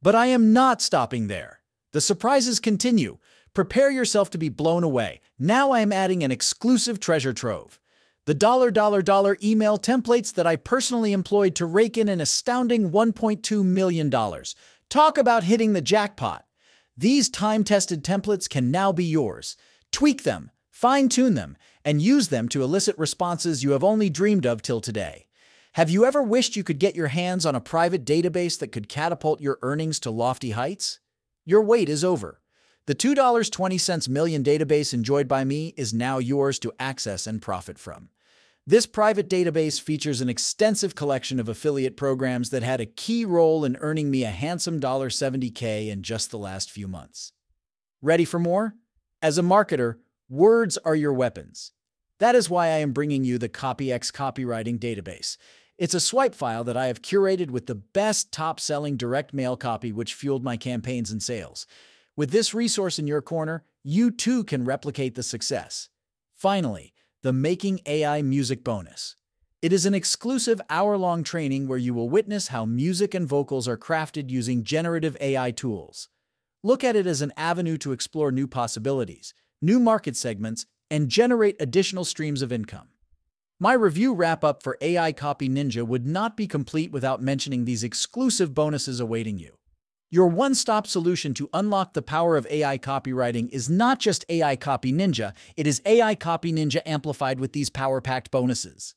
But I am not stopping there. The surprises continue. Prepare yourself to be blown away. Now I am adding an exclusive treasure trove. The $... email templates that I personally employed to rake in an astounding $1.2 million. Talk about hitting the jackpot. These time-tested templates can now be yours. Tweak them, fine-tune them, and use them to elicit responses you have only dreamed of till today. Have you ever wished you could get your hands on a private database that could catapult your earnings to lofty heights? Your wait is over. The $2.20 million database enjoyed by me is now yours to access and profit from. This private database features an extensive collection of affiliate programs that had a key role in earning me a handsome $70K in just the last few months. Ready for more? As a marketer, words are your weapons. That is why I am bringing you the CopyX Copywriting Database. It's a swipe file that I have curated with the best top-selling direct mail copy which fueled my campaigns and sales. With this resource in your corner, you too can replicate the success. Finally, the Making AI Music Bonus. It is an exclusive hour-long training where you will witness how music and vocals are crafted using generative AI tools. Look at it as an avenue to explore new possibilities, new market segments, and generate additional streams of income. My review wrap-up for AI Copy Ninja would not be complete without mentioning these exclusive bonuses awaiting you. Your one-stop solution to unlock the power of AI copywriting is not just AI Copy Ninja, it is AI Copy Ninja amplified with these power-packed bonuses.